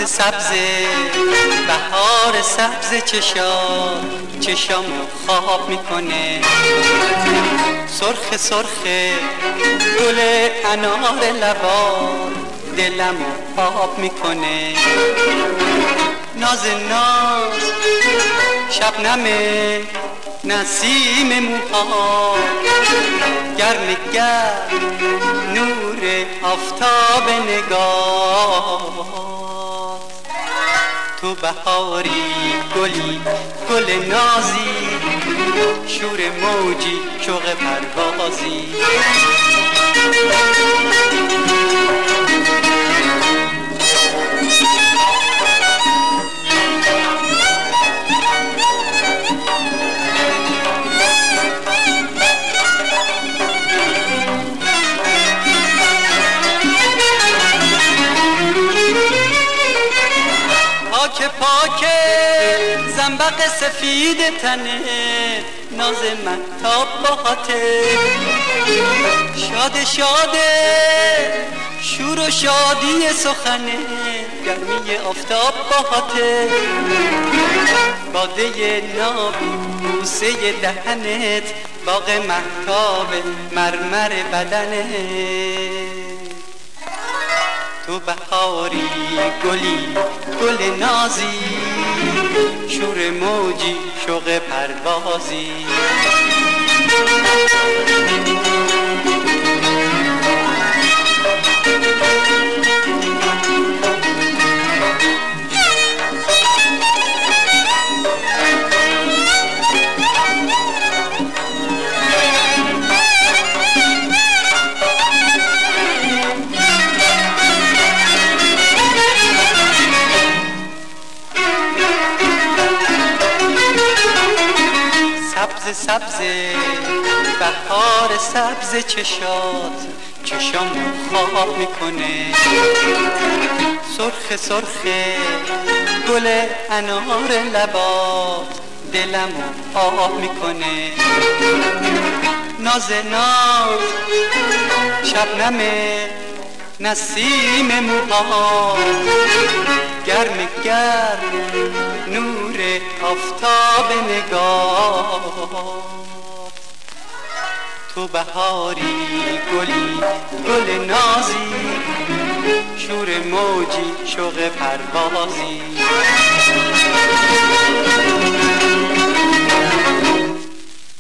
سبز بهار سبز چشامو خواب میکنه، سرخ سرخ گل انار لبا دلمو آب میکنه، ناز ناز شبنم نسیم موها گرم گرم نور آفتاب نگاه، تو بهاری گلی گل نازی، شور موجی شوق پروازی. پاک پاک زنبق سفید تنه، ناز مهتاب باهاته، شاد شاده شور و شادی سخنه، گرمی آفتاب باهاته، باده نابی بوسه دهنت، باغ مهتاب مرمر بدنت، تو بهاری گلی گل نازی، شور موجی شوق پروازی. سبز سبز بهار سبز چشامو خواب میکنه، سرخ سرخ گل انار لبات دلمو آب میکنه، ناز ناز شبنم نسیم موها گرم گرم نور آفتاب نگاه، تو بهاری گلی گل نازی، شور موجی شوق پروازی.